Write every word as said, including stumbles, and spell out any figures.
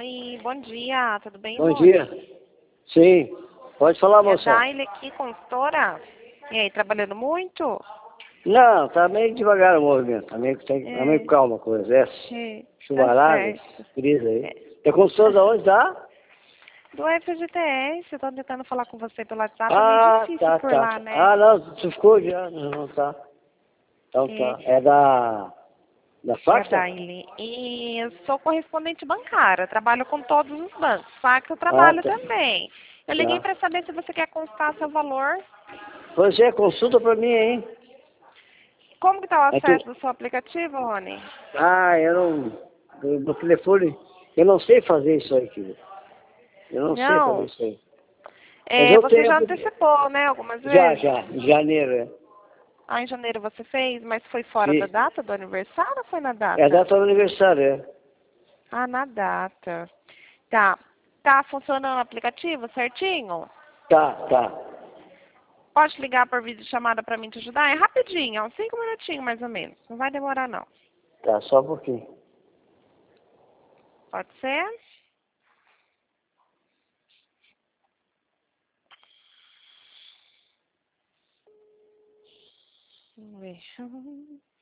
Oi, bom dia, tudo bem, Bom Rony? dia. Sim. Pode falar, É moça. Daile aqui, consultora. E aí, trabalhando muito? Não, tá meio devagar o movimento. Tá meio, tem, tá meio É, calma a coisa. É é, tá chuvarada, certo. brisa aí. É, É consultor da onde tá? do F G T S, eu tô tentando falar com você pelo WhatsApp, é meio Ah, difícil tá, por tá, lá, tá. né? Ah, não, tu ficou já. Não, não, tá. Então É, tá. É da... Da é a faxa? Daile. E eu sou correspondente bancária, trabalho com todos os bancos, Fax eu Ah, trabalho tá. também. Eu liguei Tá. para saber se você quer consultar seu valor. Pois é, consulta pra mim, hein? Como que tá o É tu... acesso do seu aplicativo, Rony? Ah, eu não... Do, do telefone... Eu não sei fazer isso aí, filho. Eu não sei fazer Não. isso aí. Mas É, eu você tenho... já antecipou, né, algumas Já, vezes? já. Em janeiro, é. Ah, em janeiro você fez, mas foi fora da Fiz. data do aniversário ou foi na É a data? data do aniversário, é. Ah, na data. Tá. Tá funcionando o aplicativo certinho? Tá, tá. Pode ligar por videochamada pra mim te ajudar? É rapidinho, é uns cinco minutinhos mais ou menos. Não vai demorar não. Tá, só um pouquinho. Pode ser? Vamos ver.